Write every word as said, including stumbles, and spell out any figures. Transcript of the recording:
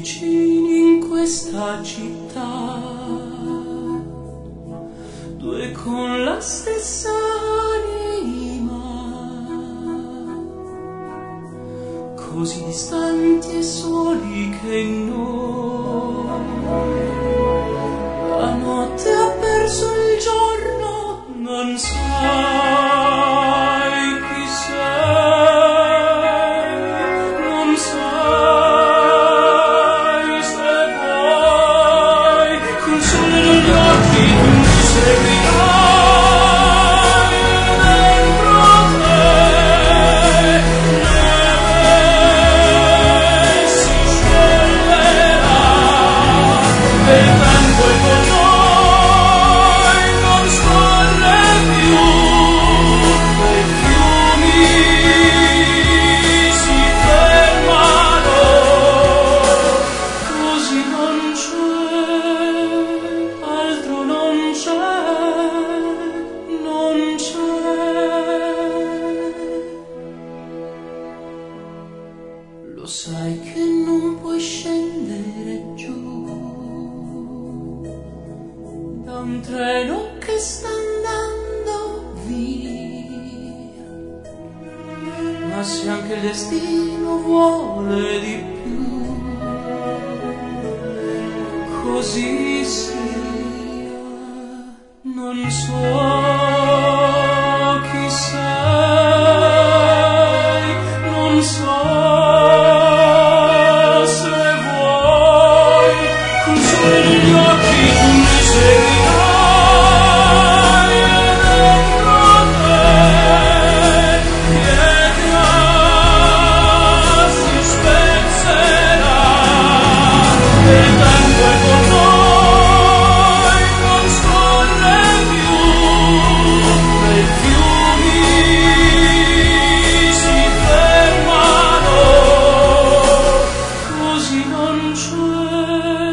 vicini in questa città, due con la stessa anima, così distanti e soli che in noi la notte ha perso il giorno, non sai chi sei, non sai se vuoi, col sole negli occhi tu mi seguirai dentro te, neve si scioglierà, e il tempo è con noi, non scorre più, e i fiumi si fermano, così non c'è, altro non c'è, non c'è. Lo sai che non puoi scendere giù da un treno che sta andando via, ma se anche il destino vuole di più, così sia. Non so chi sei, non so se vuoi, col sole negli occhi tu mi seguirai, e dentro te pietra si spezzerà, e il tempo è con noi, non scorre più, e i fiumi si fermano, così non c'è,